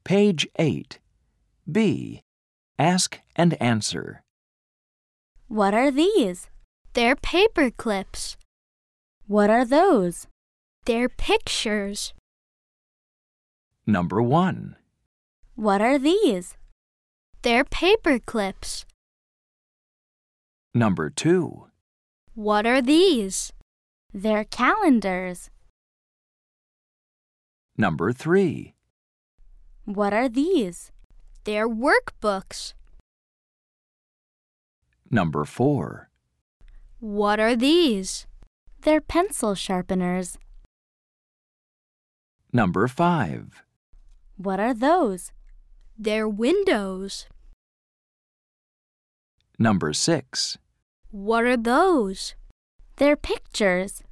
Page 8. B. Ask and answer. What are these? They're paper clips. What are those? They're pictures. Number 1. What are these? They're paper clips. Number 2. What are these? They're calendars. Number 3. What are these? They're workbooks. Number 4. What are these? They're pencil sharpeners. Number 5. What are those? They're windows. Number 6. What are those? They're pictures.